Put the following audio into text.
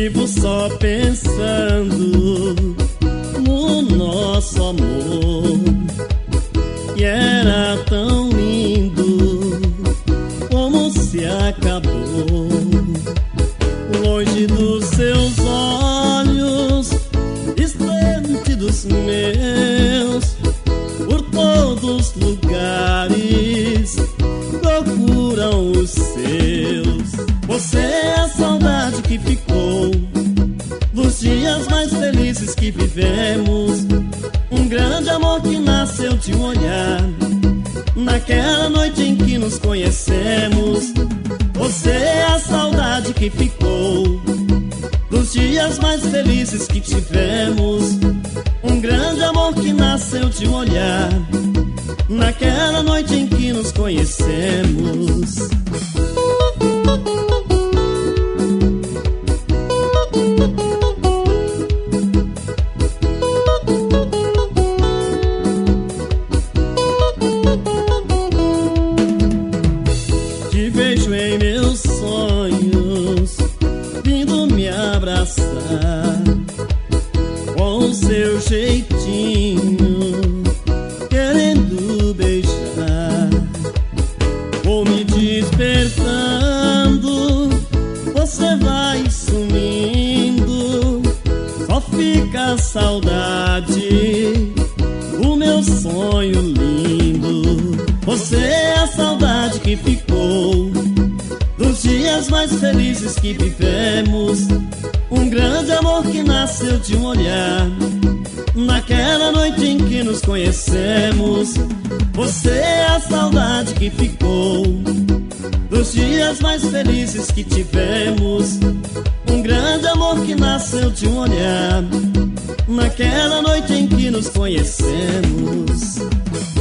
Vivo só pensando no nosso amor, que era tão lindo, como se acabou. Longe dos seus olhos, distante dos meus, por todos os lugares procuram os seus. Você é a saudade que ficou dos dias mais felizes que vivemos, um grande amor que nasceu de um olhar, naquela noite em que nos conhecemos. Você é a saudade que ficou dos dias mais felizes que tivemos, um grande amor que nasceu de um olhar, naquela noite em que nos conhecemos. Te vejo em meus sonhos, vindo me abraçar, com seu jeitinho, querendo beijar. Vou me despertando, você vai sumindo, só fica a saudade, o meu sonho lindo. Você é a saudade que ficou dos dias mais felizes que vivemos, um grande amor que nasceu de um olhar, naquela noite em que nos conhecemos. Você é a saudade que ficou dos dias mais felizes que tivemos, um grande amor que nasceu de um olhar, naquela noite em que nos conhecemos.